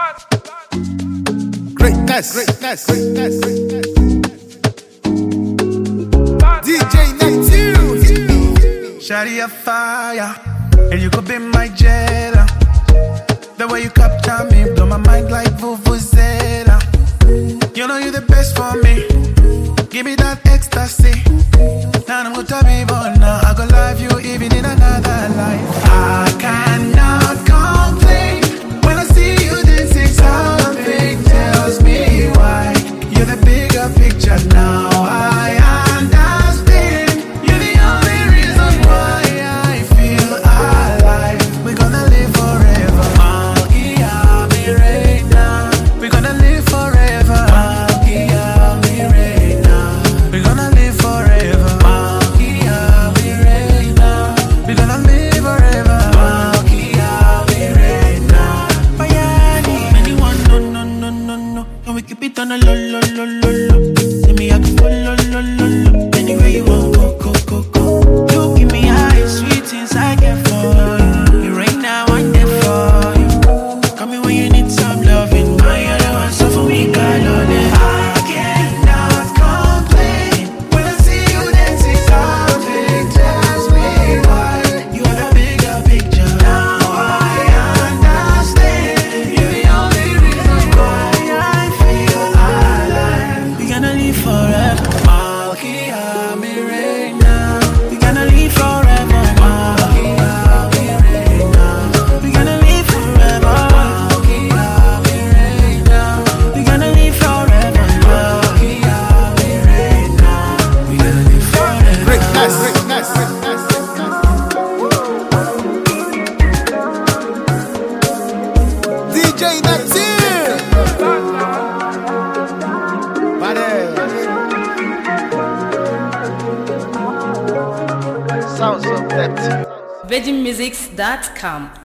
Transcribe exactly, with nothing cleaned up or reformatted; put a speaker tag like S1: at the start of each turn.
S1: Greatness, greatness, greatness. D J Neptune.
S2: Shawty a fire, and you could be my jailer. The way you capture me, blow my mind like Vuvuzela. You know you're the best for me. Give me that ecstasy. Now I'm gonna be born now. I go love you even in another life. I cannot complain when I see you dancing. Something tells me why. You're the bigger picture now. I understand. You're the only reason why I feel alive. We're gonna live forever. Malkia me right now. We're gonna live forever. Malkia me right now. We're gonna live forever. Malkia me right now. We're gonna live forever. Malkia me right now. Bayani. Anyone no no no no no. And we keep it on a low low low low low. Say me I can follow low low low. Anywhere you want go go go go. You give me high sweet things I get for you. You right now I'm there for you. Call me when you need some loving. My other one so for me God on it. I cannot complain when I see you dancing. Something tells me why. You are the bigger picture. Now I understand. You're the only reason why I feel alive. We're gonna live forever. Malkia me right now. We're gonna live forever. Malkia me right now. We're gonna live forever. Malkia me right now. We're gonna live forever. Malkia me right now. We're gonna live forever.
S1: Greatness, greatness, greatness. D J Neptune. Badass. Sounds of Neptune.
S3: virgin musics dot com